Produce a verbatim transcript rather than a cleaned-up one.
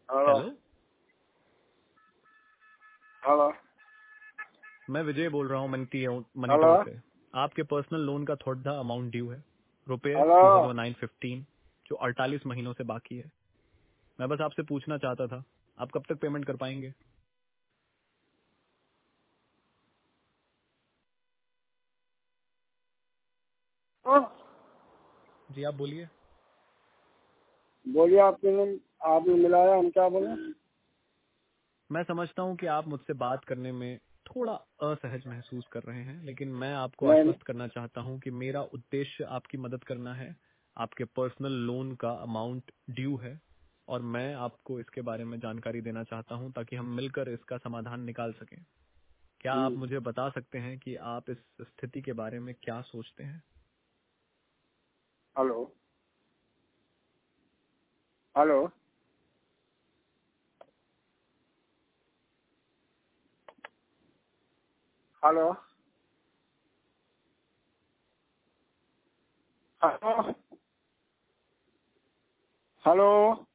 Hello hello. Hello मैं विजय बोल रहा हूँ मनी मनी हेलो टॉक से। आपके पर्सनल लोन का थोड़ा अमाउंट ड्यू है, रुपए hello two thousand nine fifteen, जो अड़तालीस महीनों से बाकी है। मैं बस आपसे पूछना चाहता था, आप कब तक पेमेंट कर पाएंगे? हाँ, जी आप बोलिए। बोलिए। आपके नाम आपने मिलाया, हम क्या बोले? मैं समझता हूँ कि आप मुझसे बात करने में थोड़ा असहज महसूस कर रहे हैं, लेकिन मैं आपको नहीं आश्वस्त करना चाहता हूँ कि मेरा उद्देश्य आपकी मदद करना है। आपके पर्सनल लोन का अमाउंट ड्यू है और मैं आपको इसके बारे में जानकारी देना चाहता हूँ ताकि हम मिलकर इसका समाधान निकाल सकें। क्या आप हम्म, मुझे बता सकते हैं कि आप इस स्थिति के बारे में क्या सोचते हैं? Hello hello hello hello hello